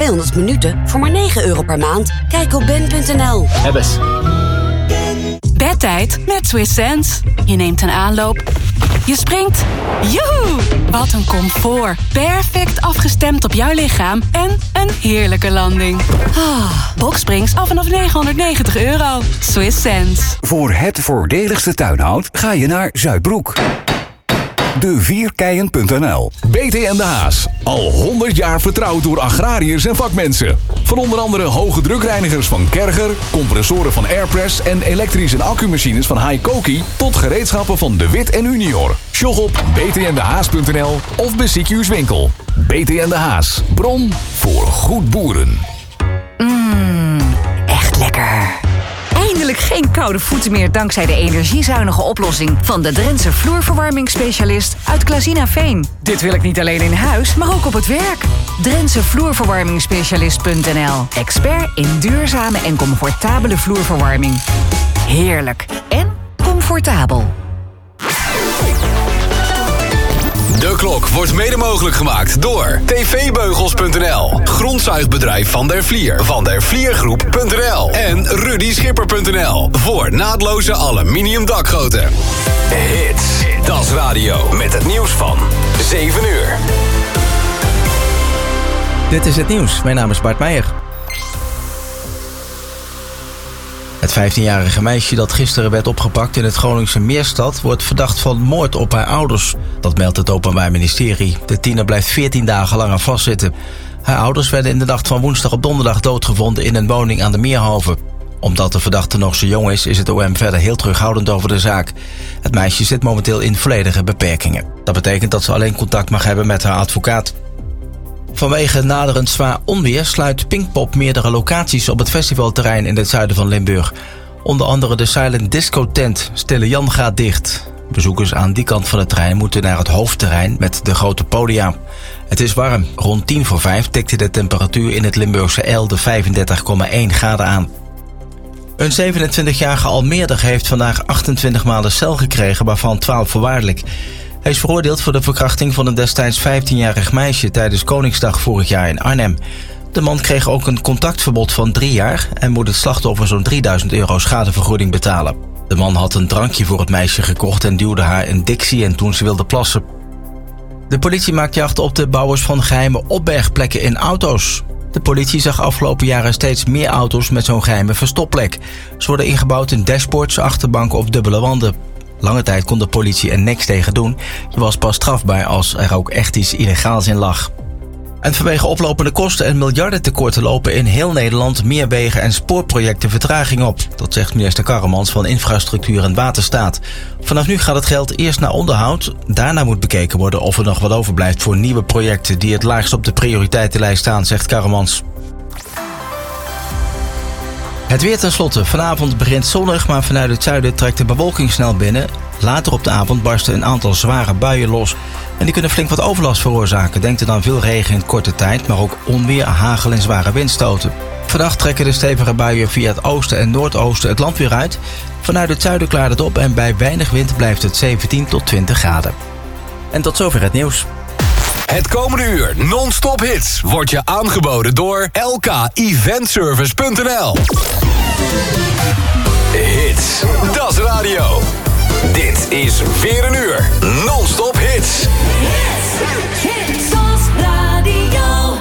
200 minuten voor maar €9 per maand. Kijk op ben.nl. Hebbes. Bedtijd met Swiss Sense. Je neemt een aanloop. Je springt. Joehoe! Wat een comfort. Perfect afgestemd op jouw lichaam. En een heerlijke landing. Boxsprings af vanaf €990. Swiss Sense. Voor het voordeligste tuinhout ga je naar Zuidbroek. De4keien.nl. BT en de Haas. Al 100 jaar vertrouwd door agrariërs en vakmensen. Van onder andere hoge drukreinigers van Kerger, compressoren van Airpress en elektrische en accumachines van Haikoki tot gereedschappen van De Wit en Unior. Sjog op btndehaas.nl of bezoek uw winkel. BT en de Haas. Bron voor goed boeren. Echt lekker. Eindelijk geen koude voeten meer dankzij de energiezuinige oplossing van de Drentse vloerverwarmingsspecialist uit Klazinaveen. Dit wil ik niet alleen in huis, maar ook op het werk. Drentse vloerverwarmingsspecialist.nl. Expert in duurzame en comfortabele vloerverwarming. Heerlijk en comfortabel. De klok wordt mede mogelijk gemaakt door tvbeugels.nl, grondzuigbedrijf Van der Vlier, vandervliergroep.nl en rudyschipper.nl voor naadloze aluminium dakgoten. Hits, Das Radio met het nieuws van 7 uur. Dit is het nieuws. Mijn naam is Bart Meijer. Het 15-jarige meisje dat gisteren werd opgepakt in het Groningse Meerstad wordt verdacht van moord op haar ouders. Dat meldt het Openbaar Ministerie. De tiener blijft 14 dagen langer vastzitten. Haar ouders werden in de nacht van woensdag op donderdag doodgevonden in een woning aan de Meerhoven. Omdat de verdachte nog zo jong is het OM verder heel terughoudend over de zaak. Het meisje zit momenteel in volledige beperkingen. Dat betekent dat ze alleen contact mag hebben met haar advocaat. Vanwege naderend zwaar onweer sluit Pinkpop meerdere locaties op het festivalterrein in het zuiden van Limburg. Onder andere de Silent Disco tent Stille Jan gaat dicht. Bezoekers aan die kant van het terrein moeten naar het hoofdterrein met de grote podia. Het is warm. Rond 4:50 tikte de temperatuur in het Limburgse El de 35,1 graden aan. Een 27-jarige Almeerder heeft vandaag 28 maanden cel gekregen, waarvan 12 voorwaardelijk. Hij is veroordeeld voor de verkrachting van een destijds 15-jarig meisje tijdens Koningsdag vorig jaar in Arnhem. De man kreeg ook een contactverbod van 3 jaar en moet het slachtoffer zo'n €3000 schadevergoeding betalen. De man had een drankje voor het meisje gekocht en duwde haar een Dixie en toen ze wilde plassen. De politie maakt jacht op de bouwers van geheime opbergplekken in auto's. De politie zag afgelopen jaren steeds meer auto's met zo'n geheime verstopplek. Ze worden ingebouwd in dashboards, achterbanken of dubbele wanden. Lange tijd kon de politie er niks tegen doen. Je was pas strafbaar als er ook echt iets illegaals in lag. En vanwege oplopende kosten en miljardentekorten lopen in heel Nederland meer wegen en spoorprojecten vertraging op. Dat zegt minister Karremans van Infrastructuur en Waterstaat. Vanaf nu gaat het geld eerst naar onderhoud. Daarna moet bekeken worden of er nog wat overblijft voor nieuwe projecten die het laagst op de prioriteitenlijst staan, zegt Karremans. Het weer tenslotte. Vanavond begint zonnig, maar vanuit het zuiden trekt de bewolking snel binnen. Later op de avond barsten een aantal zware buien los. En die kunnen flink wat overlast veroorzaken. Denk er aan veel regen in korte tijd, maar ook onweer, hagel en zware windstoten. Vannacht trekken de stevige buien via het oosten en noordoosten het land weer uit. Vanuit het zuiden klaart het op en bij weinig wind blijft het 17 tot 20 graden. En tot zover het nieuws. Het komende uur non-stop hits wordt je aangeboden door lkeventservice.nl. Hits, Das Radio. Dit is weer een uur non-stop hits. Hits, Das Radio.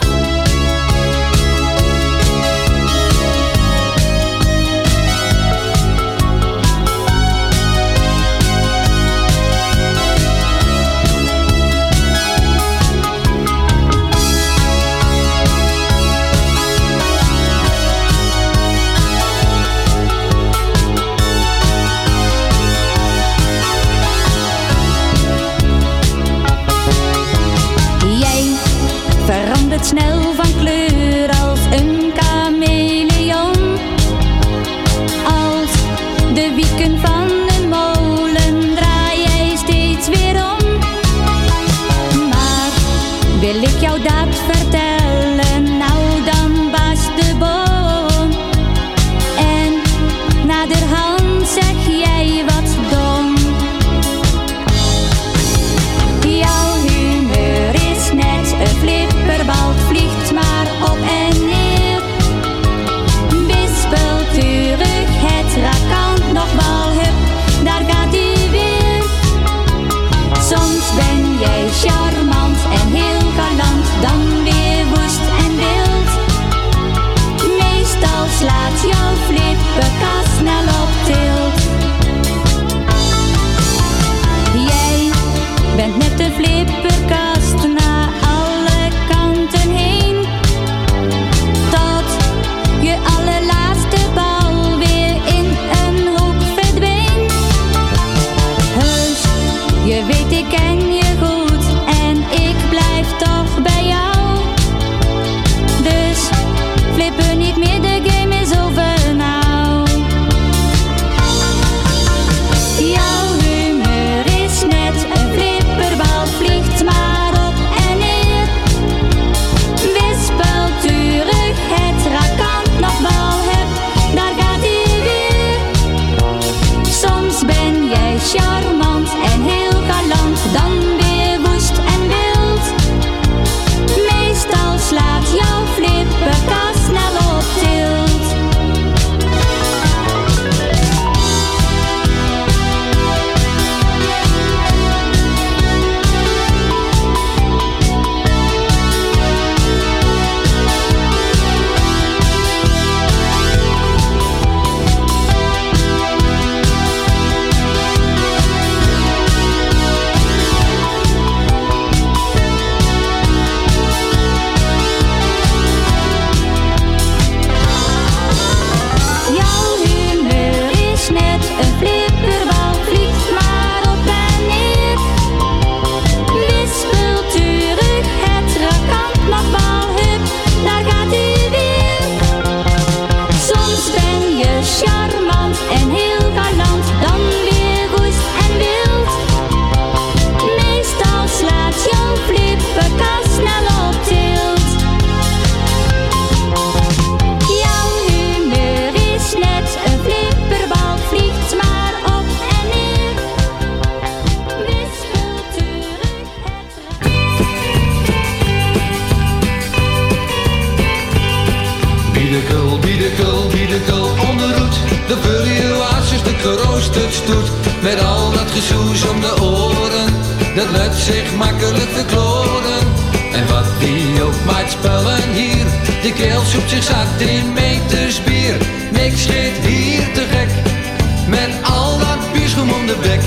Biedekul, onderhoed. De vullie-oasis, de geroosterd stoet. Met al dat gezoes om de oren. Dat laat zich makkelijk verkloren. En wat die ook maakt spellen hier. De keel zoekt zich zat in meters bier. Niks schiet hier te gek. Met al dat bieschoem om de bek.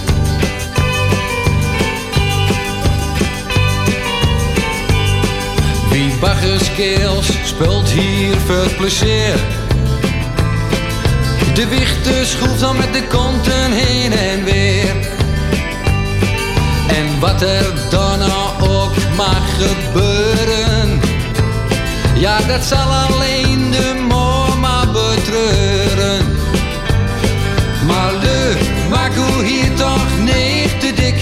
Wie baggerskeels speelt hier veel plezier. De wichter schroeft dan met de konten heen en weer. En wat er dan ook mag gebeuren, ja, dat zal alleen de mama betreuren. Maar maak hoe hier toch niet te dik.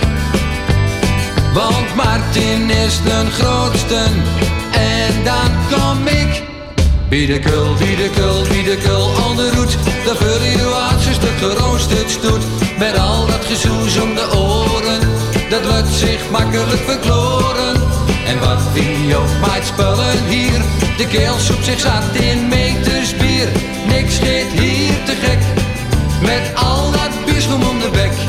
Want Martin is de grootste en dan kom ik. Biedekul, onderhoed. De vullie-oasis, de geroosterd stoet. Met al dat gezoes om de oren. Dat laat zich makkelijk verkloren. En wat wie ook maakt spullen hier. De keel zoekt zich zat in meters bier. Niks schiet hier te gek. Met al dat bieschoem om de bek.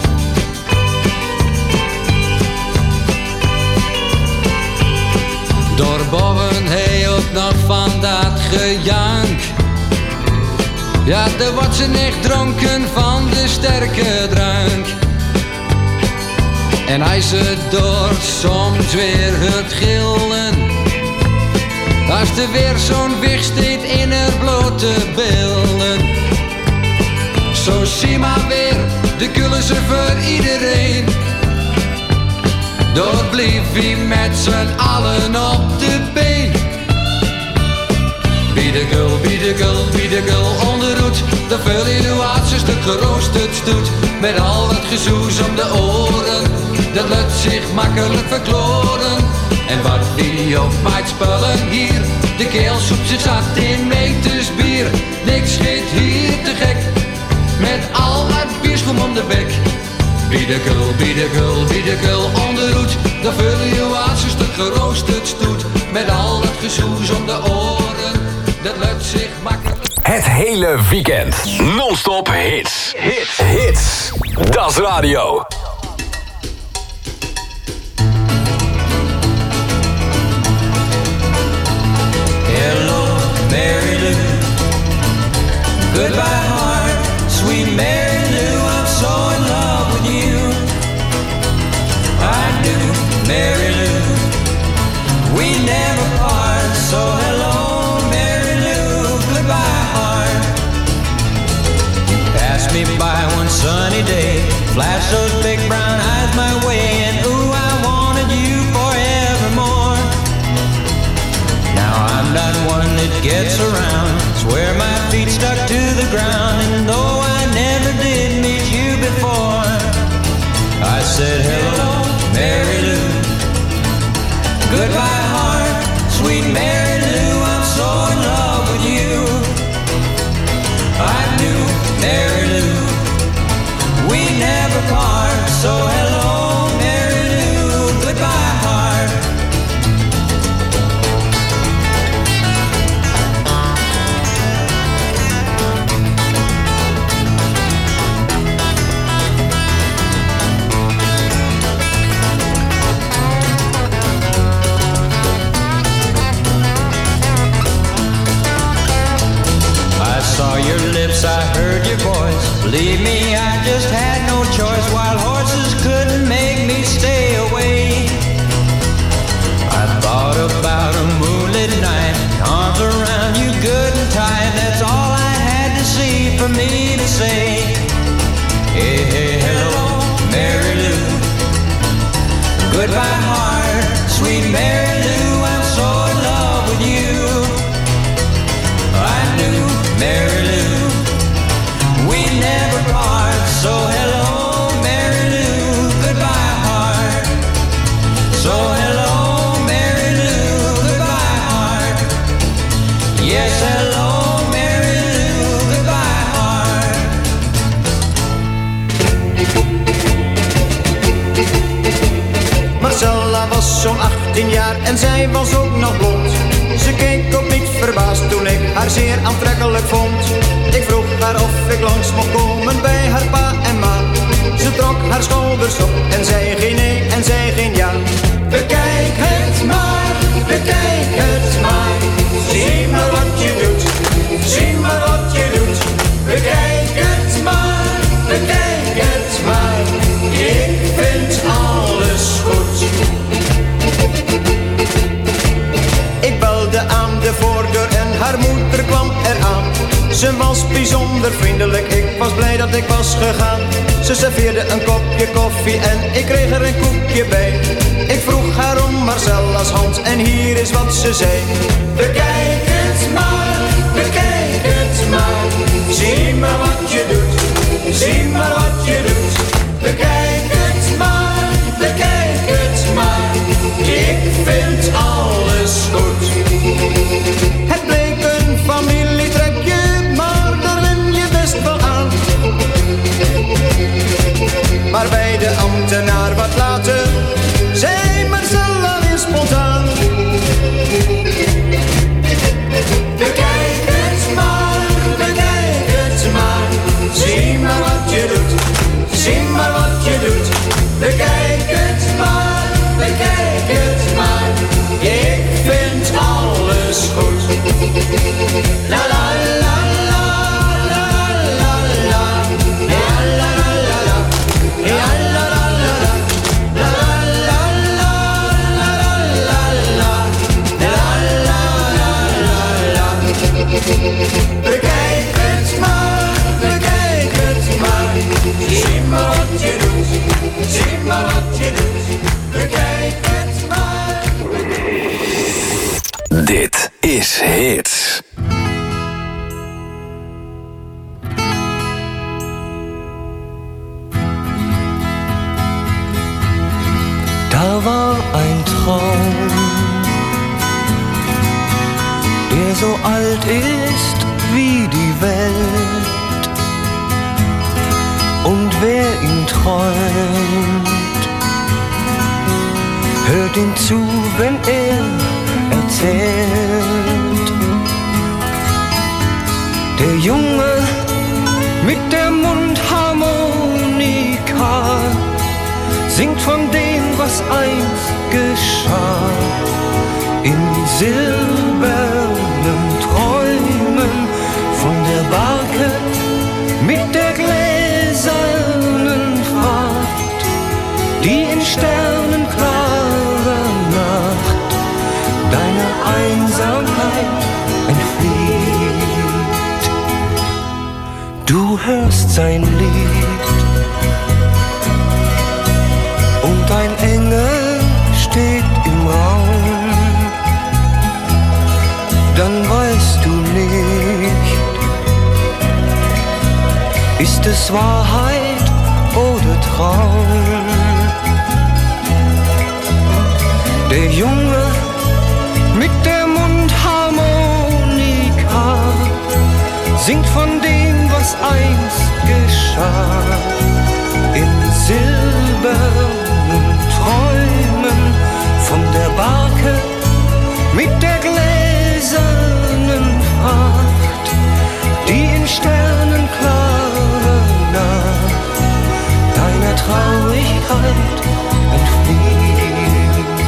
Doorboven hij ook nog van dat gejank. Ja, er wordt ze echt dronken van de sterke drank. En hij ze door soms weer het gillen. Als er weer zo'n wicht steekt in haar blote billen. Zo zie maar weer de kullen ze voor iedereen. Door bleef hij met z'n allen op de been. Biedekul, onderhoed. De vullie-oasis, de geroosterd stoet. Met al dat gezoes om de oren. Dat laat zich makkelijk verkloren. En wat wie ook maakt spullen hier. De keel zoekt zich zat in meters bier. Niks schiet hier te gek. Met al dat bierschoem om de bek. Biedekul, onderhoed. De vullie-oasis, de geroosterd stoet. Met al dat gezoes om de oren. Dat lukt zich makkelijk. Het hele weekend. Non-stop hits. Hits. Das Radio. Hello, Mary Lou. Goodbye, heart. Sweet Mary Lou, I'm so in love with you. I do, Mary Lou. We never part, so hello, Mary Lou. Goodbye, heart. You passed me by one sunny day, flashed those big brown eyes my way, and ooh, I wanted you forevermore. Now I'm not one that gets around, swear my feet stuck to the ground, and though I never did meet you before, I said hello, Mary Lou. Goodbye, heart, sweet Mary Lou, I'm so in love with you. I knew, Mary Lou, we never part, so hello, Mary Lou. Goodbye, heart. vond. Ik vroeg haar of ik langs mocht komen bij haar pa en ma. Ze trok haar schouders op en zei geen nee en zei geen ja. Bekijk het maar, bekijk het maar. Zie maar wat je doet, zie maar wat je doet. Bekijk het maar, bekijk het maar. Ik vind alles goed. Ik belde aan de voordeur en haar moeder kwam eraan. Ze was bijzonder vriendelijk, ik was blij dat ik was gegaan. Ze serveerde een kopje koffie en ik kreeg er een koekje bij. Ik vroeg haar om Marcella's hand en hier is wat ze zei. Bekijk het maar, bekijk het maar. Zie maar wat je doet, zie maar wat je doet. Bekijk het maar, bekijk het maar. Ik vind alles goed. Het bleek een familietrekje, maar daar wen je best wel aan. Maar bij de ambtenaar wat later zei Marcella weer spontaan. Bekijk het maar, bekijk het maar. Zie maar wat je doet, zie maar wat je doet. Bekijk het maar, bekijk het maar. Ik vind alles goed. La la la la la la la. La la la la la. La la la la la. La la la la la la. La la la la la. Bekijk het maar, bekijk het maar. Zie maar wat je doet, zie maar wat je doet. Bekijk het maar. Dit is Hits. Da war ein Traum, der so alt ist wie die Welt. Und wer ihn träumt, hört ihm zu, wenn erzählt. Der Junge mit der Mundharmonika singt von dem, was einst geschah. In silbernen Träumen von der Barke mit der gläsernen Fracht, die in sternenklarer Nacht deiner Einsamkeit entflieht. Du hörst sein Lied und ein Engel steht im Raum. Dann weißt du nicht, ist es Wahrheit oder Traum? Der Junge mit der Mundharmonika singt von dem, was einst geschah. In silbernen Träumen von der Barke mit der gläsernen Fracht, die in sternenklarer Nacht deiner Traurigkeit entflieht.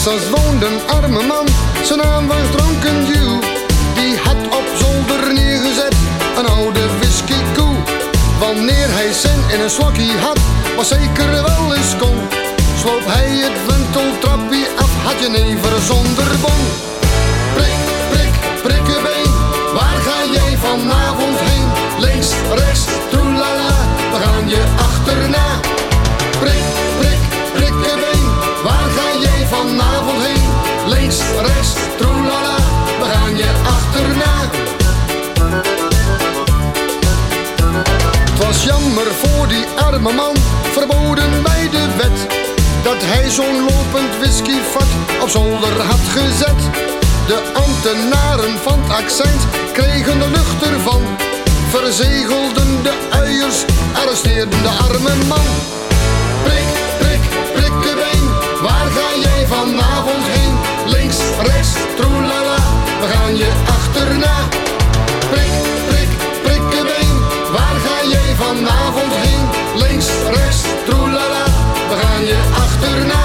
Texas woonde een arme man, zijn naam was Dronken Jew. Die had op zolder neergezet een oude whiskykoe. Wanneer hij zin in een slokkie had, was zeker wel eens kon, sloop hij het wenteltrappie af, had je never zonder bon. Prik, prik, prikkebeen, waar ga jij vanavond heen? Links, rechts, troelala, we gaan je achterna. Prik, prik, prikkebeen, waar ga jij vanavond heen? Links, rechts, troelala, we gaan je achterna. Het was jammer voor die arme man, verboden bij de wet, dat hij zo'n lopend whiskyvat op zolder had gezet. De ambtenaren van het accent kregen de lucht ervan, verzegelden de uiers, arresteerden de arme man. Prik, prik, prikkebeen, waar ga jij vanavond heen? Links, rechts, troelala, we gaan je achterna. Prik, prik, prikkebeen, waar ga jij vanavond heen? Links, rechts, troelala, we gaan je achterna.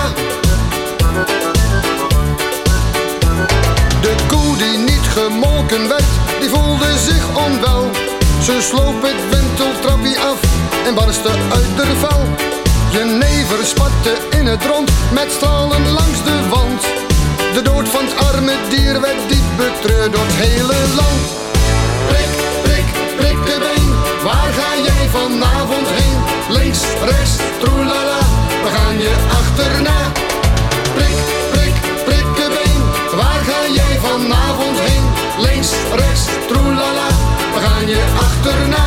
De koe die niet gemolken werd, die voelde zich onwel. Ze sloop het wenteltrappie af en barstte uit de vel. Jenever spatte in het rond met stralen langs de wand. De dood van het arme dier werd diep betreurd door het hele land. Prik, prik, prikkebeen, waar ga jij vanavond heen? Links, rechts, troelala, we gaan je achterna. Prik, prik, prikkebeen, waar ga jij vanavond heen? Links, rechts, troelala, we gaan je achterna.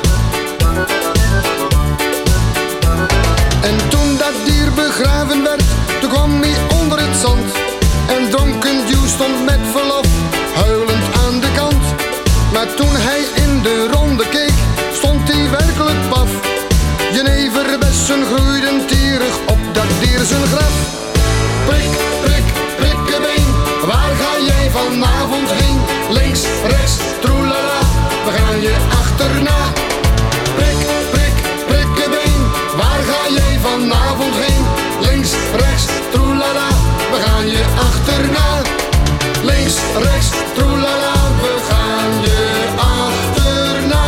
En toen dat dier begraven werd, toen kwam hij onder het zand. En Dronken Jew stond met verlof, huilend aan de kant. Maar toen hij in de ronde keek, stond hij werkelijk paf. Jeneverbessen groeiden tierig op dat dier zijn graf. Prik, prik, prikkebeen, waar ga jij vanavond heen? Links, rechts, troelala, we gaan je achterna. Prik, prik, prikkebeen, waar ga jij vanavond heen? Links, rechts, troelala, we gaan je achterna. Links, rechts, troelala, we gaan je achterna.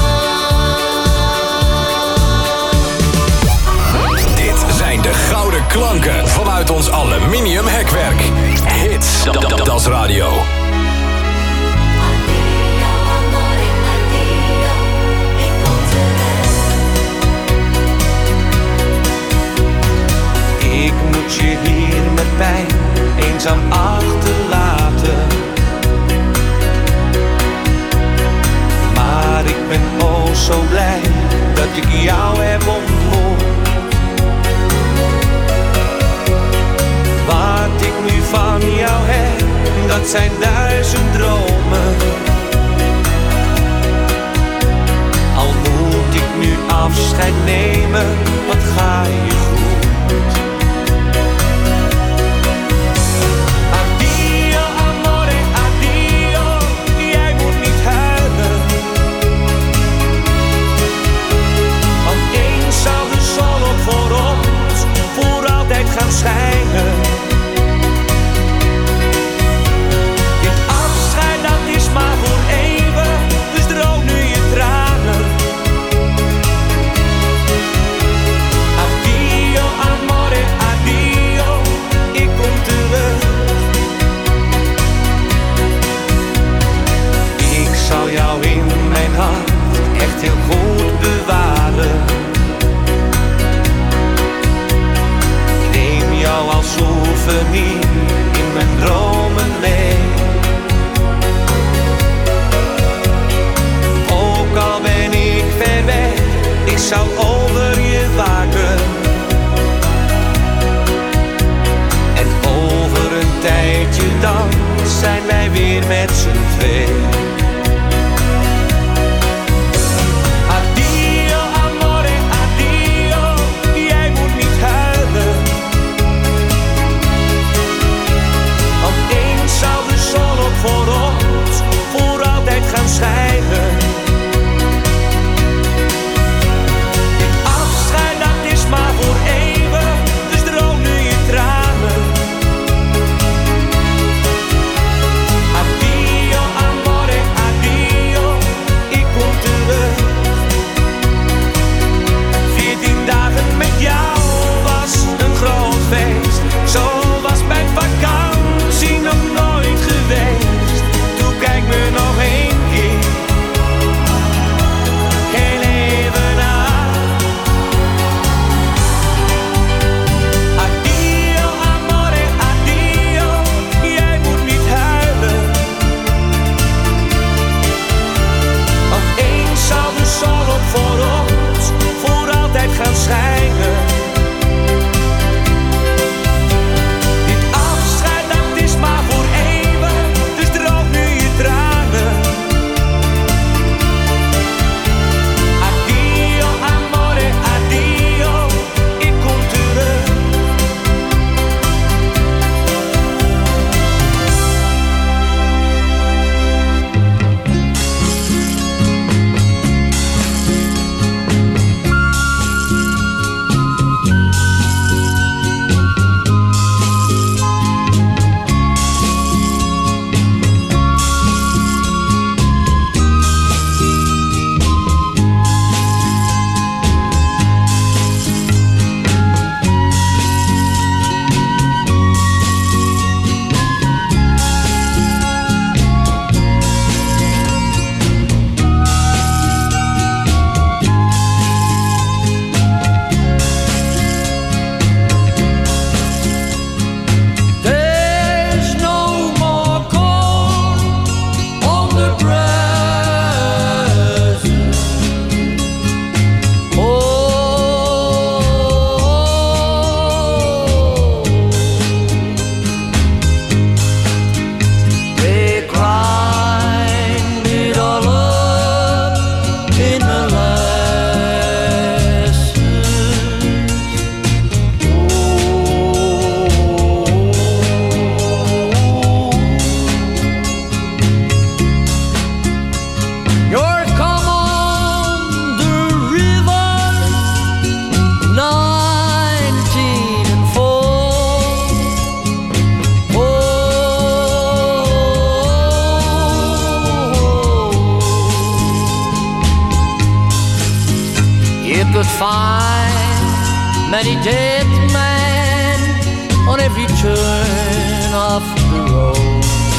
Dit zijn de gouden klanken vanuit ons aluminium hekwerk. Hits, das radio. Ik moet je hier met pijn eenzaam achterlaten. Maar ik ben oh zo blij dat ik jou heb ontmoet. Wat ik nu van jou heb, dat zijn 1000 dromen. Al moet ik nu afscheid nemen, wat ga je goed. Addio amore, addio, jij moet niet huilen. Want eens zal de zon ook voor ons voor altijd gaan schijnen. Dit afscheid dat is maar voor even, dus droog nu je tranen. Addio amore, addio, ik kom terug. Ik zal jou in mijn hart echt heel goed bewaren. Ik neem jou als souvenir in mijn dromen mee. Ook al ben ik ver weg, ik zal over je waken. En over een tijdje dan zijn wij weer met z'n twee. Addio amore, addio, jij moet niet huilen. Want eens zal de zon ook voor ons voor altijd gaan schijnen. Dit afscheid dat is maar voor even, dus droog nu je tranen. many dead men on every turn of the road.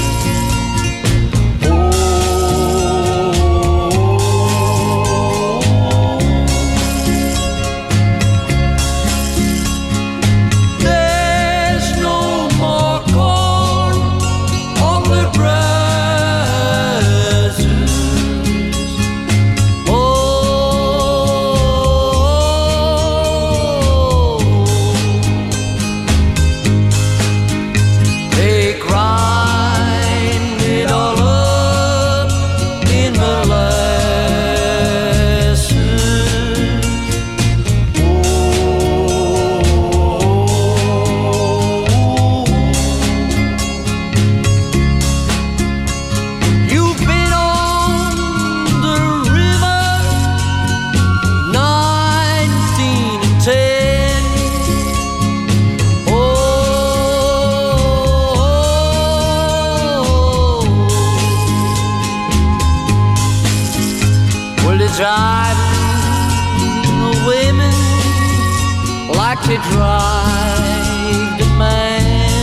Driving the women like they drive the man.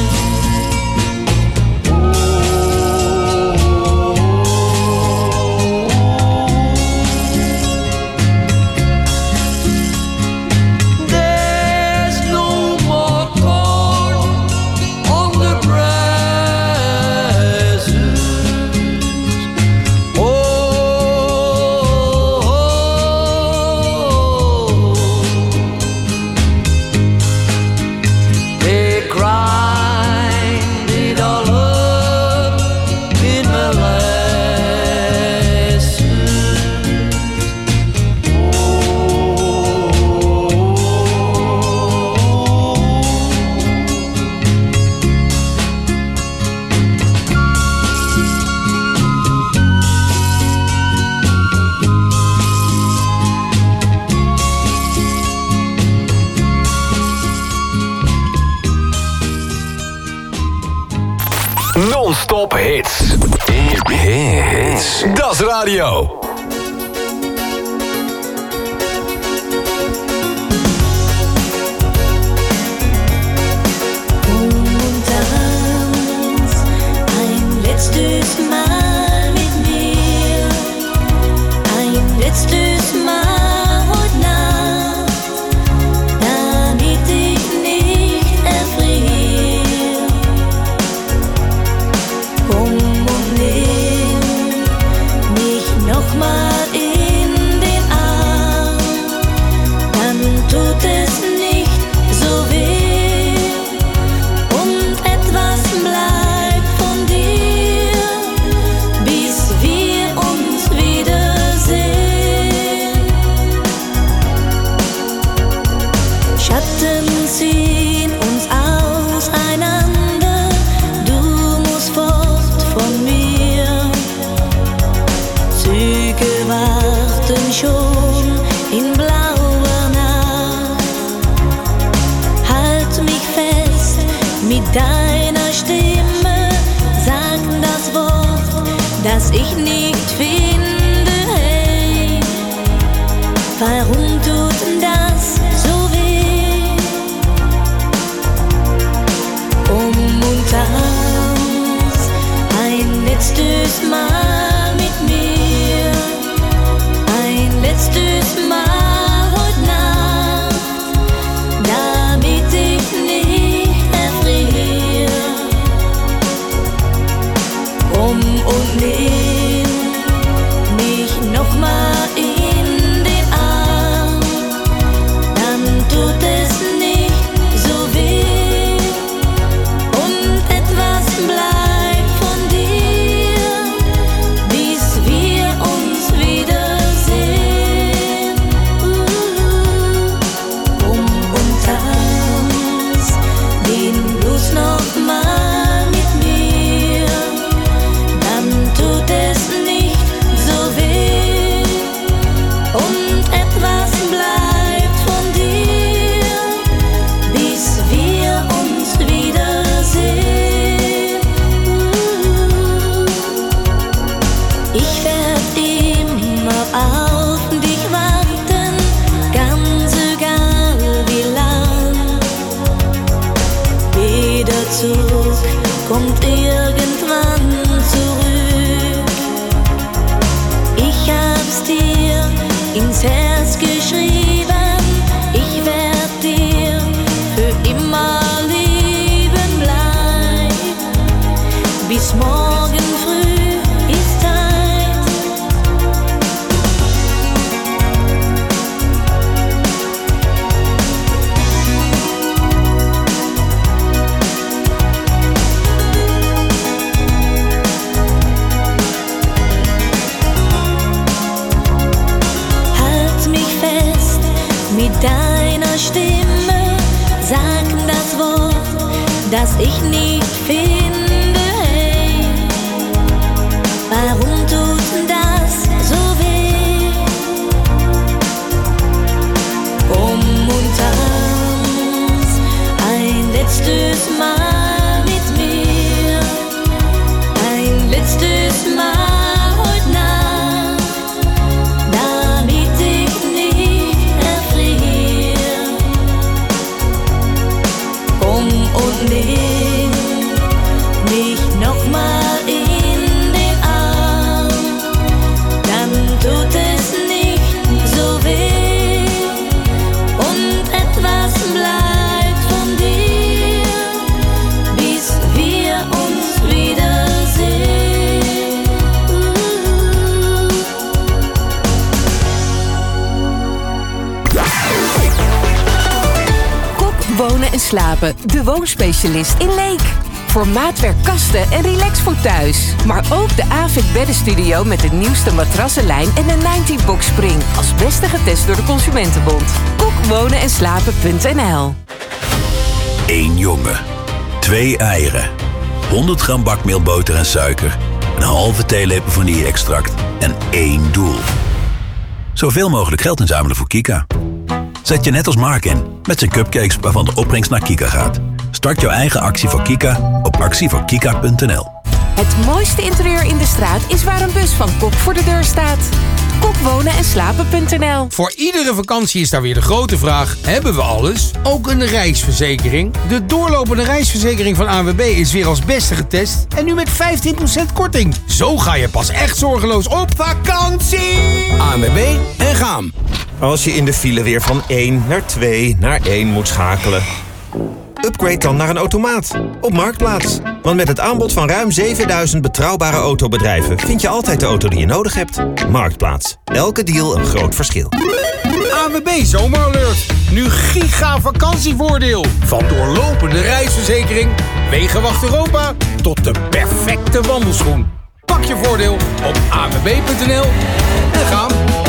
There's no more corn on the brasses. Non-stop hits. Hits. Das Radio. Ein letztes Mal mit mir, ein letztes Mal heute Nacht, damit ich nicht erfriere. Komm und nimm mich nochmal in den Arm, dann tut es nicht so weh und etwas bleibt von dir, bis wir uns wiedersehen. Schatten ziehen uns auseinander, du musst fort von mir. Züge warten schon in blauer Nacht. Halt mich fest mit deiner Stimme, sag das Wort, das ich nicht finde. Hey, warum tut das so weh? Und tanz ein letztes Mal mit mir, ein letztes Mal heute Nacht, damit ich nicht erfriere. Komm und nimm mich nochmal in den Arm. kommt irgendwann zurück. Ich hab's dir ins Herz geschrieben, ich werd dir für immer lieben bleiben. Bis morgen früh ist Zeit. Mit deiner Stimme sag das Wort, das ich nicht finde. Hey, warum tut das so weh? Komm und tanz ein letztes Mal mit mir, ein letztes Mal. Und nimm mich nochmal in den Arm, dann tut es nicht so weh und etwas bleibt von dir, bis wir uns wiedersehen. Wonen en slapen, de woonspecialist in Leek. Voor maatwerk, kasten en relax voor thuis. Maar ook de Avik beddenstudio met de nieuwste matrassenlijn en de 90-box spring. Als beste getest door de Consumentenbond. Kokwonen-en-slapen.nl. 1 jongen, 2 eieren, 100 gram bakmeel, boter en suiker, een halve theelepel vanille-extract en 1 doel. Zoveel mogelijk geld inzamelen voor Kika. Zet je net als Mark in, met zijn cupcakes waarvan de opbrengst naar Kika gaat. Start jouw eigen actie voor Kika op actievoorkika.nl. Het mooiste interieur in de straat is waar een bus van Kok voor de deur staat. Kokwonen-en-slapen.nl. Voor iedere vakantie is daar weer de grote vraag: hebben we alles? Ook een reisverzekering? De doorlopende reisverzekering van ANWB is weer als beste getest en nu met 15% korting. Zo ga je pas echt zorgeloos op vakantie. ANWB en gaan. Als je in de file weer van 1 naar 2 naar 1 moet schakelen, upgrade dan naar een automaat op Marktplaats. Want met het aanbod van ruim 7000 betrouwbare autobedrijven vind je altijd de auto die je nodig hebt. Marktplaats. Elke deal een groot verschil. ANWB Zomeralert. Nu giga vakantievoordeel. Van doorlopende reisverzekering, Wegenwacht Europa tot de perfecte wandelschoen. Pak je voordeel op anwb.nl en gaan.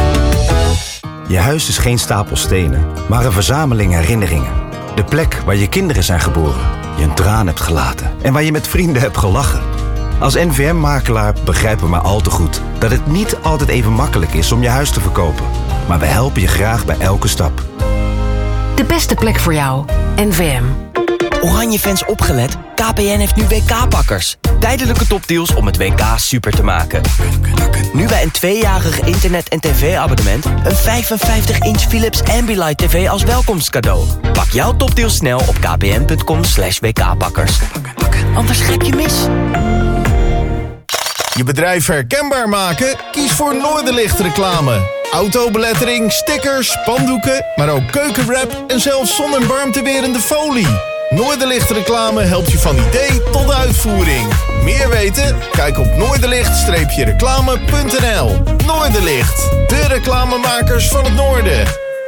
Je huis is geen stapel stenen, maar een verzameling herinneringen. De plek waar je kinderen zijn geboren, je een traan hebt gelaten en waar je met vrienden hebt gelachen. Als NVM-makelaar begrijpen we maar al te goed dat het niet altijd even makkelijk is om je huis te verkopen. Maar we helpen je graag bij elke stap. De beste plek voor jou. NVM. Oranje fans opgelet. KPN heeft nu WK-pakkers. Tijdelijke topdeals om het WK super te maken. Nu bij een 2-jarig internet- en tv-abonnement een 55-inch Philips Ambilight TV als welkomstcadeau. Pak jouw topdeals snel op kpn.com/WK-pakkers. Anders grijp je mis. Je bedrijf herkenbaar maken? Kies voor Noorderlicht reclame. Autobelettering, stickers, spandoeken, maar ook keukenwrap en zelfs zon- en warmtewerende folie. Noorderlicht reclame helpt je van idee tot uitvoering. Meer weten? Kijk op noorderlicht-reclame.nl. Noorderlicht, de reclamemakers van het noorden.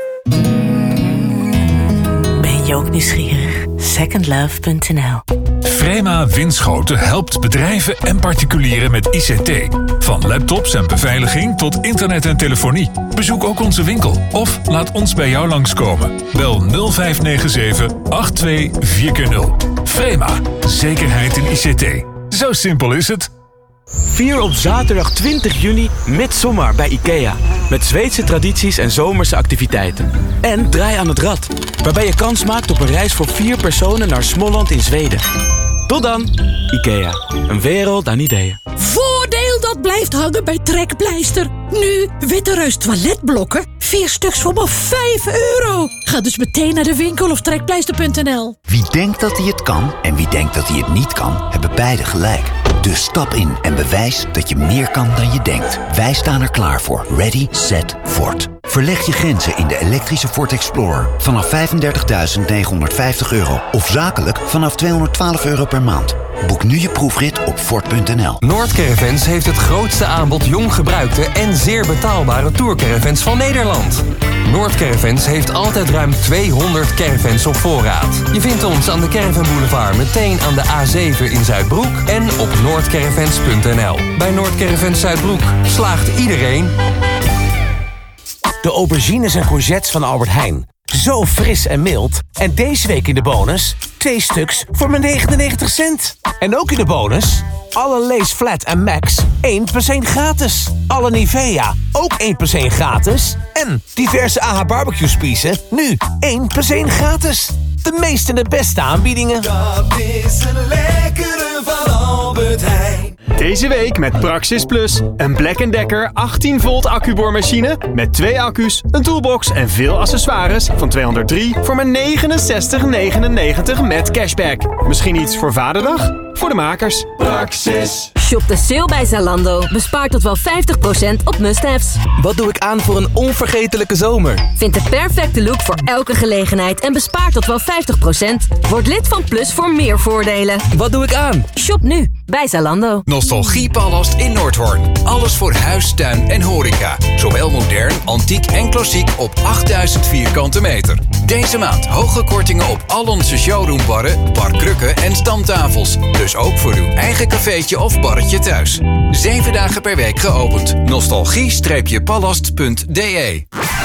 Ben je ook nieuwsgierig? Secondlove.nl. Vrema Winschoten helpt bedrijven en particulieren met ICT. Van laptops en beveiliging tot internet en telefonie. Bezoek ook onze winkel of laat ons bij jou langskomen. Bel 0597 824x0. Vrema, zekerheid in ICT. Zo simpel is het. Vier op zaterdag 20 juni Midsommar bij IKEA. Met Zweedse tradities en zomerse activiteiten. En Draai aan het Rad, waarbij je kans maakt op een reis voor 4 personen naar Småland in Zweden. Tot dan, IKEA. Een wereld aan ideeën. Voordeel dat blijft hangen bij Trekpleister. Nu Witte Reus toiletblokken. 4 stuks voor maar €5. Ga dus meteen naar de winkel of trekpleister.nl. Wie denkt dat hij het kan en wie denkt dat hij het niet kan, hebben beide gelijk. Dus stap in en bewijs dat je meer kan dan je denkt. Wij staan er klaar voor. Ready, set, Ford. Verleg je grenzen in de elektrische Ford Explorer. Vanaf €35.950 of zakelijk vanaf €212 per maand. Boek nu je proefrit op Ford.nl. Noordcaravans heeft het grootste aanbod jong gebruikte en zeer betaalbare tourcaravans van Nederland. Noordcaravans heeft altijd ruim 200 caravans op voorraad. Je vindt ons aan de Caravan Boulevard meteen aan de A7 in Zuidbroek en op noordcaravans.nl. Bij Noordcaravans Zuidbroek slaagt iedereen. De aubergines en courgettes van Albert Heijn. Zo fris en mild. En deze week in de bonus 2 stuks voor maar 99 cent. En ook in de bonus alle Lay's Flat en Max 1+1 gratis. Alle Nivea ook 1+1 gratis. En diverse AH barbecue spiezen nu 1+1 gratis. De meeste en de beste aanbiedingen. Dat is een lekkere van Albert Heijn. Deze week met Praxis Plus. Een Black & Decker 18 volt accuboormachine met 2 accu's, een toolbox en veel accessoires van $203 voor maar $69,99 met cashback. Misschien iets voor Vaderdag? Voor de makers. Praxis. Shop de sale bij Zalando. Bespaar tot wel 50% op must-haves. Wat doe ik aan voor een onvergetelijke zomer? Vind de perfecte look voor elke gelegenheid en bespaar tot wel 50%. Word lid van Plus voor meer voordelen. Wat doe ik aan? Shop nu bij Zalando. Nostalgiepalast in Noordhoorn. Alles voor huis, tuin en horeca. Zowel modern, antiek en klassiek op 8000 vierkante meter. Deze maand hoge kortingen op al onze showroombarren, barkrukken en stamtafels. Dus ook voor uw eigen cafeetje of barretje thuis. 7 dagen per week geopend. Nostalgie-palast.de.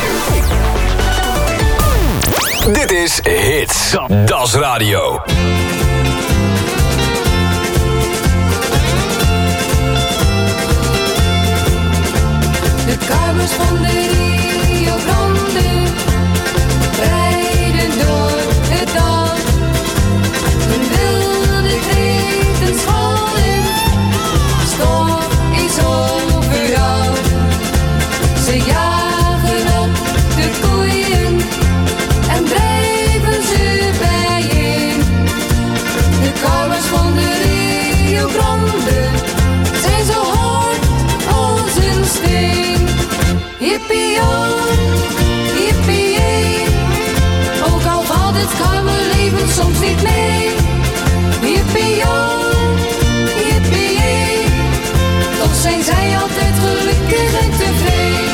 Dit is Hits. Das Radio. De kabels van de Rio Grande rijden door het dal. Een wilde kreten schallen, stof is overal. Ze jagen op de koeien en drijven ze bijeen. De kabels van de Rio Grande zijn zo hard als een steen. Yippie-oh, yippie-yay. Ook al valt het koude leven soms niet mee. Yippie-oh, yippie-yay. Toch zijn zij altijd gelukkig en tevreden.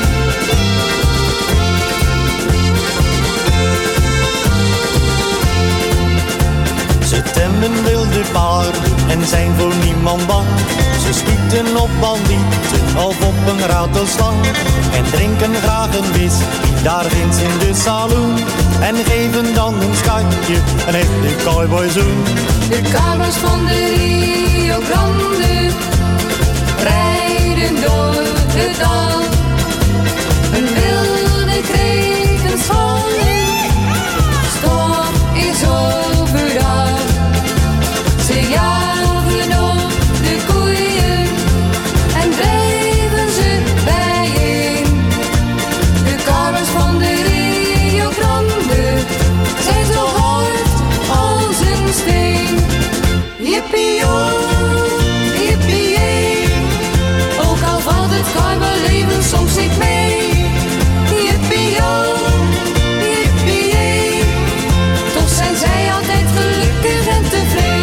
Ze temmen wilde paarden en zijn voor niemand bang. Ze schieten op bandieten of op een ratelslang. En drinken graag een whisky, daar ginds in de saloon. En geven dan een schatje, een echte cowboyzoen. De kabels van de Rio Grande rijden door het dal. Een wilde kreten schallen, stof is overal. Ze jagen op de koeien en drijven ze bijeen. De kabels van de Rio Grande zijn zo hard als een steen. Yippie-oh, yippie-yay. Ook al valt het koude leven soms niet mee. Yippie-oh, yippie-yay. Toch zijn zij altijd gelukkig en tevreden.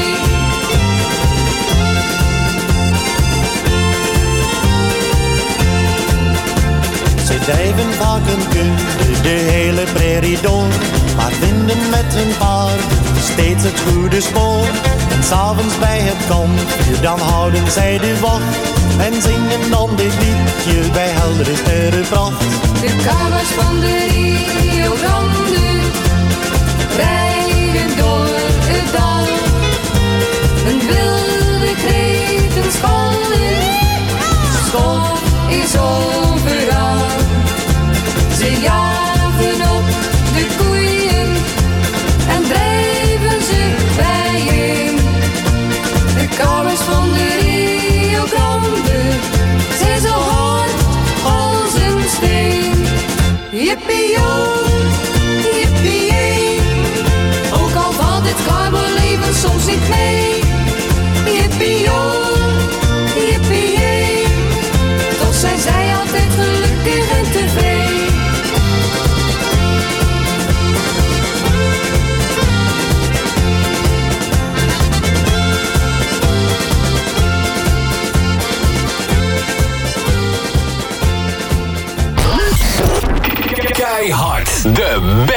Ze drijven vaak een kudde de hele prairie door. Maar vinden met hun paarden steeds het goede spoor. En s'avonds bij het kampvuur, dan houden zij de wacht. En zingen dan dit liedje bij heldere sterrenpracht. De kabels van de Rio Grande rijden door het dal. Een wilde kreten schallen, stof is overal. Ze jagen op de koeien en drijven ze bijeen. De kabels van de Rio Grande zijn zo hard als een steen. Yippie!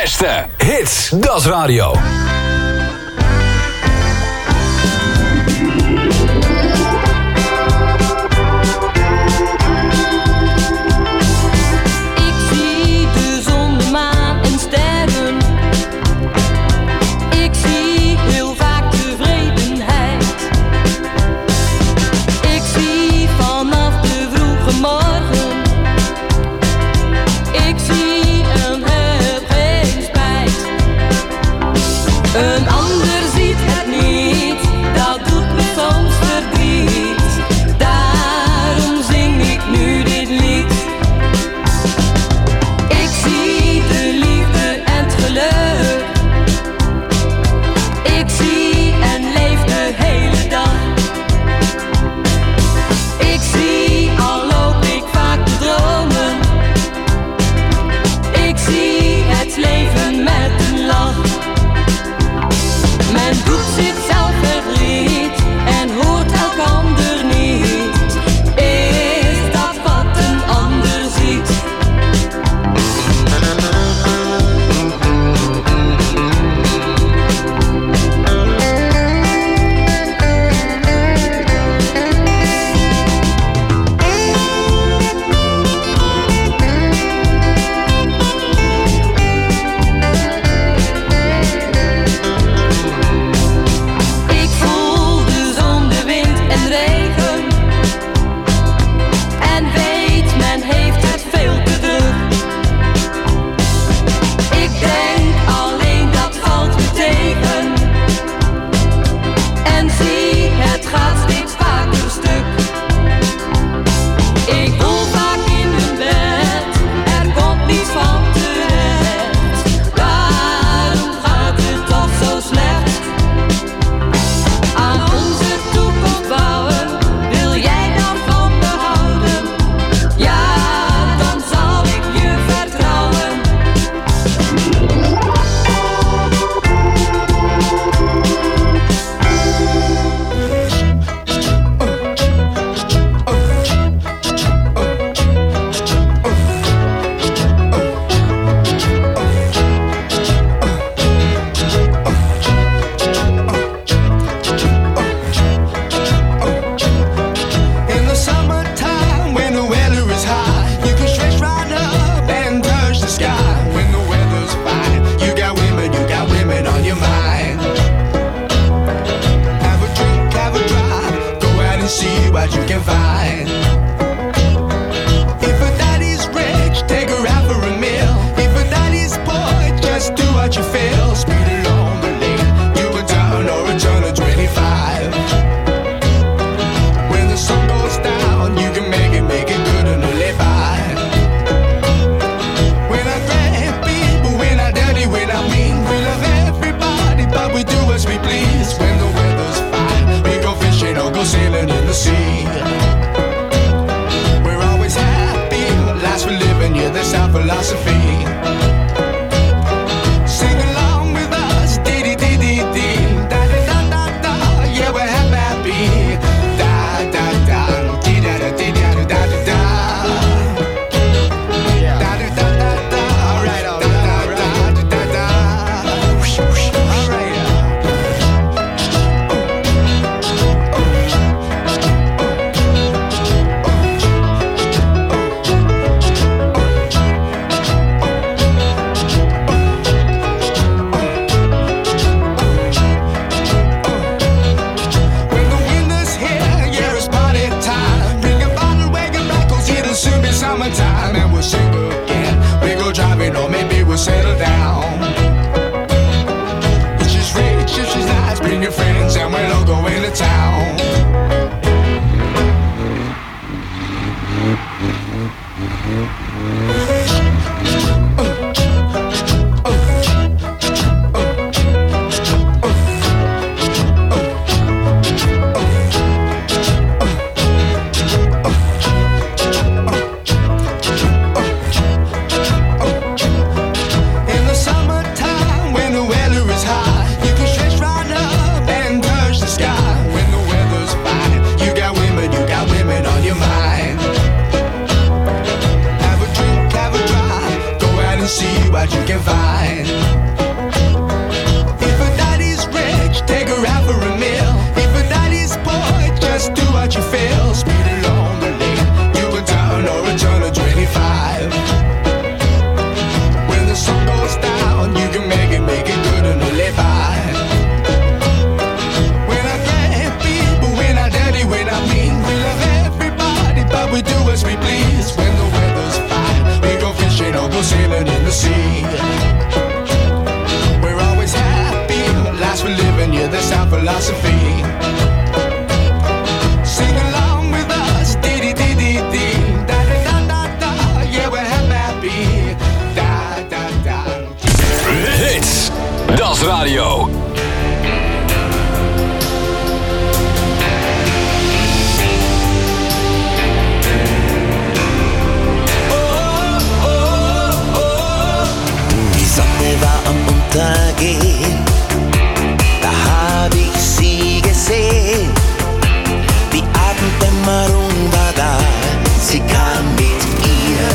beste hits, dat is radio. Een ander ziet het niet, dat doet me soms verdriet. Daarom zing ik nu dit lied. Ik zie de liefde en het geluk. Ik zie en leef de hele dag. Ik zie, al loop ik vaak te dromen. Ik zie het leven met een lach. philosophy. Sing along with us, dee dee dee dee, da da da da, yeah we're happy, da da da. Hits, dat is radio. War am Untergehen, da hab ich sie gesehen. Die Abenddämmerung war da, sie kam mit ihr.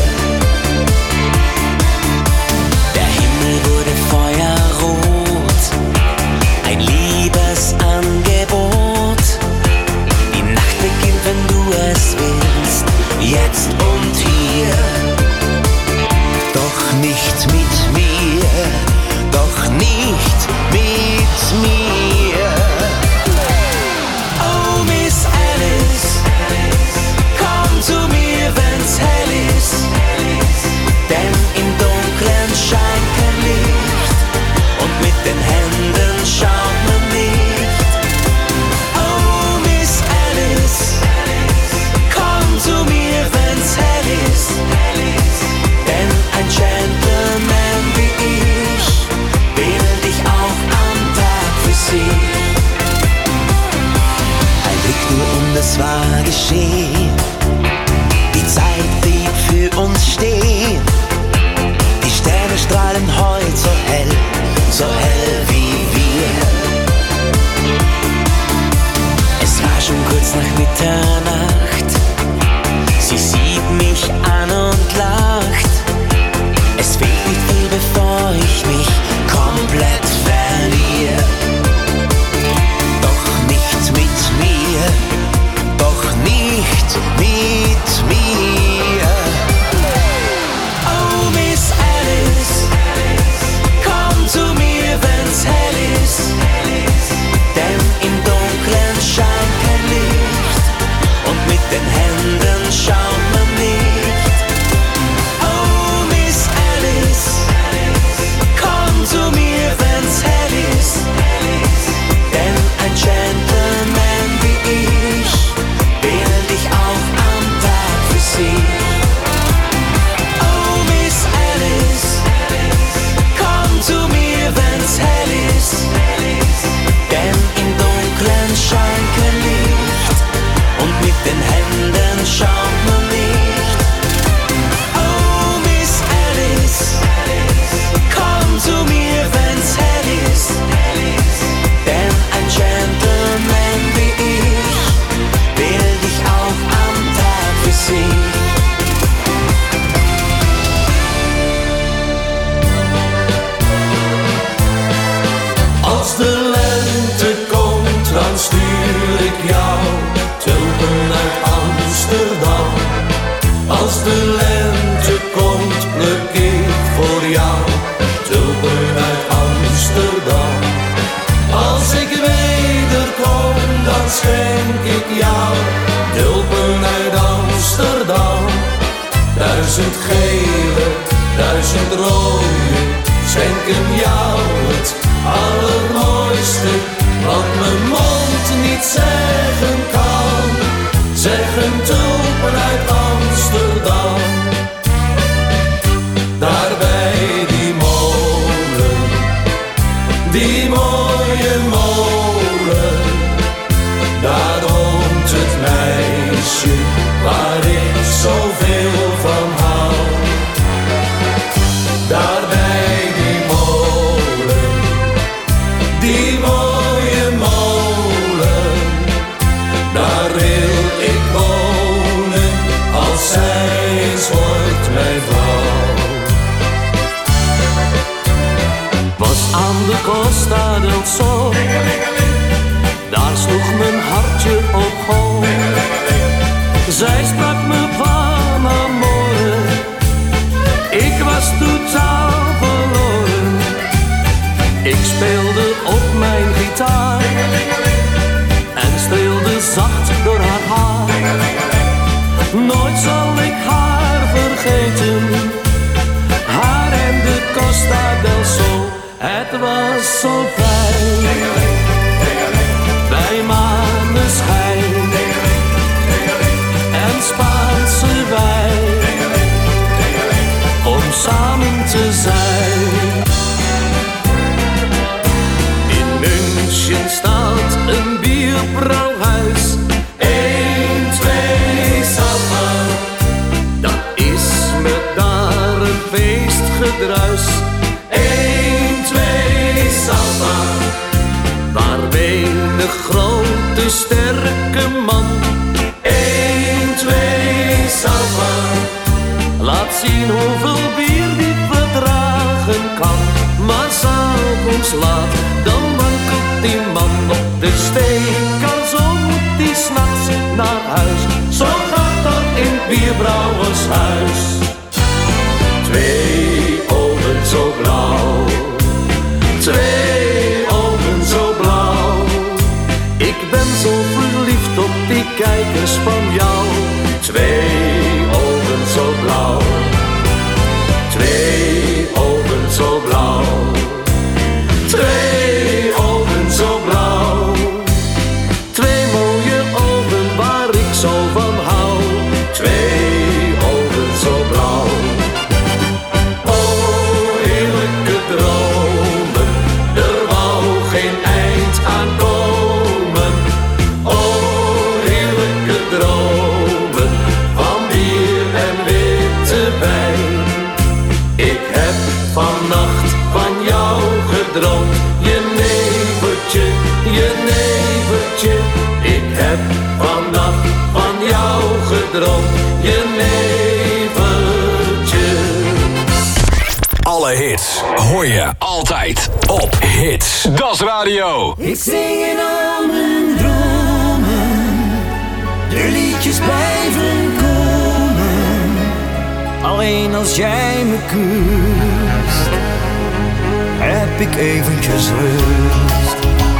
Der Himmel wurde feuerrot, ein Liebesangebot. Die Nacht beginnt, wenn du es willst, jetzt und hier. Doch nicht mit mir, doch nicht mit mir. Oh Miss Alice, komm zu mir, wenn's hell ist, denn im Dunkeln scheint kein Licht und mit den Händen schaut man nicht. Oh Miss Alice, komm zu mir, wenn's hell ist, denn ein Gentleman wie ich will dich auch am Tag für sie. Ein Blick nur und es war geschehen. Die Zeit blieb für uns stehen. Die Sterne strahlen heute so hell wie wir. Es war schon kurz nach Mitternacht. Sie sieht mich an und lacht. Es fehlt nicht viel, bevor ich mich komplett verliere. Doch nicht mit mir, doch nicht mit mir. Oh Miss Alice, komm zu mir, wenn's hell ist, denn im Dunkeln scheint kein Licht und mit den Händen schaut man nicht. Oh Miss Alice, komm zu mir, wenn's hell ist, denn ein Gentleman wie ich will dich auch am Tag für sie. Oh Miss Alice, komm zu mir, wenn's hell ist, denn im Dunkeln scheint kein Licht und mit den Händen schaut man nicht. Oh Miss Alice, komm zu mir, wenn's hell ist, denn ein Gentleman wie ich will dich auch am Tag für sie. Als de lente komt, dan stuur ik jou tulpen uit Amsterdam. Als de lente komt, pluk ik voor jou tulpen uit Amsterdam. Als ik wederkom, dan schenk ik jou tulpen uit Amsterdam. 1000 gele, 1000 rode, schenken jou het allermooiste wat mijn mond niet zeggen kan. Zeggen tulpen uit Amsterdam. Daar bij die molen, die mooie molen. Daar woont het meisje waar ik zoveel van hou. Daar bij die molen, die mooie molen. Daar wil ik wonen als zij eens wordt mijn vrouw. Was aan de Costa del Sol, daar sloeg mijn hartje op hol. Zij sprak me van amore, ik was totaal verloren. Ik speelde op mijn gitaar en streelde zacht door haar haar. Nooit zal ik haar vergeten, haar en de Costa del Sol. Het was zo fijn. samen te zijn. In München staat een bierbrouwhuis. 1, 2, Sava. Dat is me daar een feestgedruis. 1, 2, Sava. Waar weinig grote sterke man. 1, 2, Sava. Laat zien hoeveel bier die verdragen kan. Maar s'avonds laat, dan wankelt die man op de steek. Alzo moet die s'nachts naar huis. Zo gaat dat in het bierbrouwershuis. 2 ogen zo blauw. 2 ogen zo blauw. Ik ben zo verliefd op die kijkers van jou. 2 ogen zo blauw. 2 ogen zo blauw. 2 ogen zo blauw. 2 mooie ogen waar ik zo van hou. 2 ogen zo blauw. Oh, heerlijke dromen, er wou geen eind aan komen. Oh, heerlijke dromen van bier en witte wijn. Ik heb vannacht van jou gedroomd, je nevertje, je nevertje. Ik heb vannacht van jou gedroomd, je nevertje. Alle hits hoor je altijd op Hits. Das Radio. Ik zing in al mijn dromen, de liedjes blijven komen. Alleen als jij me kust, heb ik eventjes rust.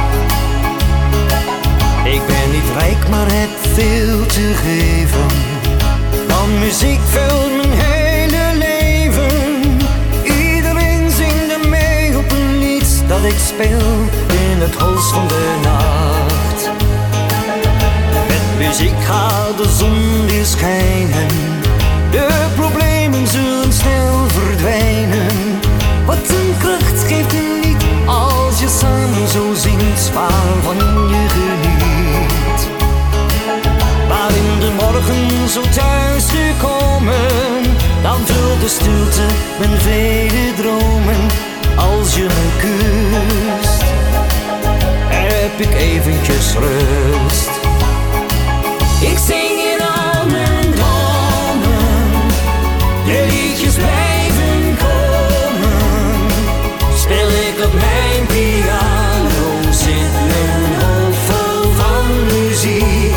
Ik ben niet rijk, maar heb veel te geven. Van muziek vult mijn hele leven. Iedereen zingt er mee op een lied dat ik speel in het hols van de nacht. Met muziek gaat de zon weer schijnen. De problemen zullen snel verdwijnen. Wat een kracht geeft een lied als je samen zo zingt waarvan je geniet. Maar in de morgen zo thuis gekomen, dan vult de stilte mijn vele dromen. Als je me kust, heb ik eventjes rust. Ik zing in al mijn dromen, de liedjes blijven komen. Speel ik op mijn piano, zit mijn hoofd vol van muziek.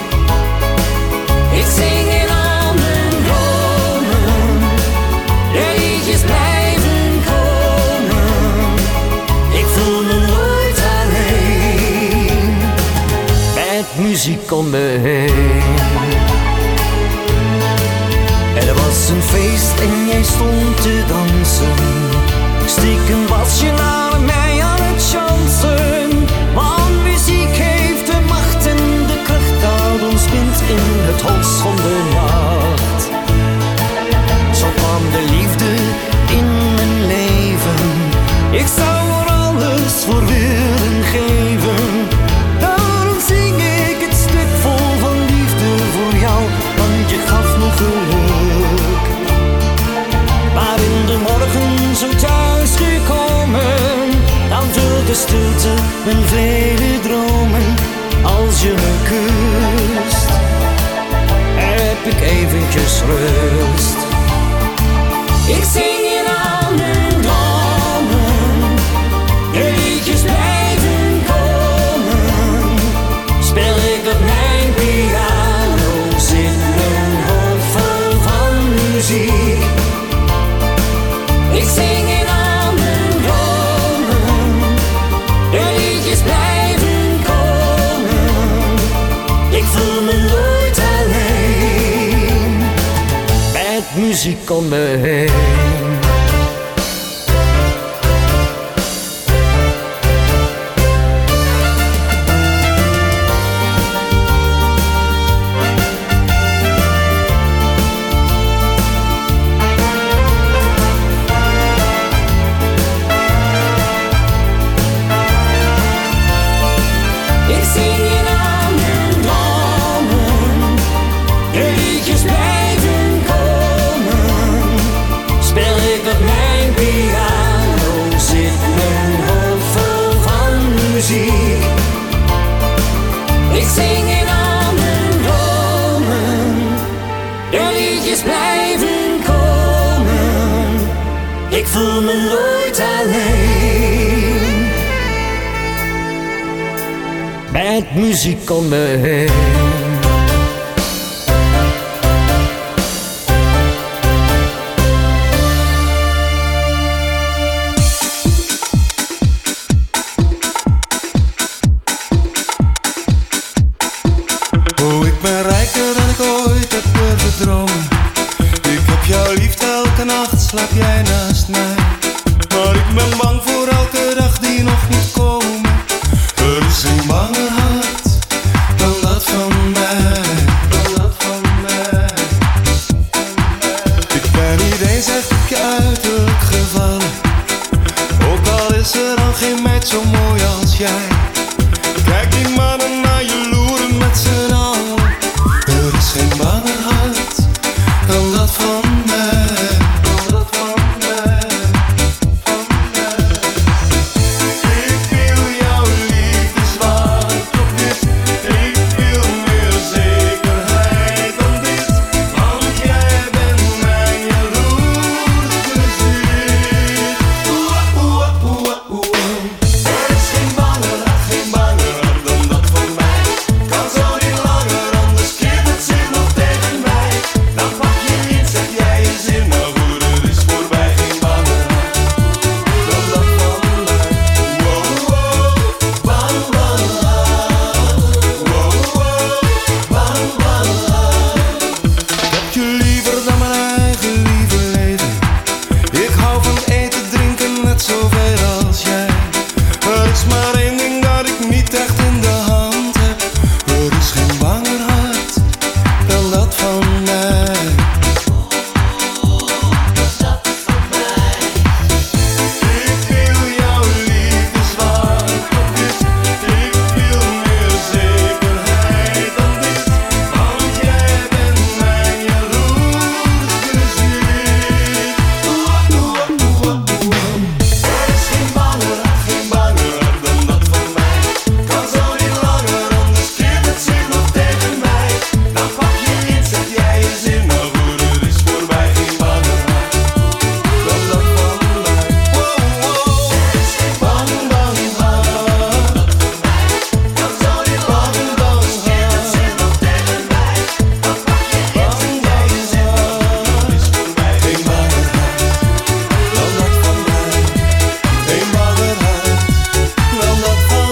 Ik zing in al mijn dromen, de liedjes blijven komen. Ik voel me nooit alleen, met muziek om me heen. Er was een feest en jij stond te dansen. Stiekem was je naar mij aan het chansen. Want muziek heeft de macht en de kracht dat ons bindt in het hols van de nacht. Zo kwam de liefde in mijn leven. Ik zou er alles voor willen geven. Daarom zing ik het stuk vol van liefde voor jou, want je gaf me geluk. Maar in de morgen zo thuis gekomen, dan vult de stilte mijn vele dromen. Als je me kust, heb ik eventjes rust. Ik zing in al mijn dromen, de liedjes blijven komen. Speel ik op mijn piano, zit mijn hoofd vol van muziek. Ik zing in al mijn dromen, de liedjes blijven komen. Ik voel me nooit alleen, met muziek om me heen. voel me nooit alleen. Met muziek om me heen.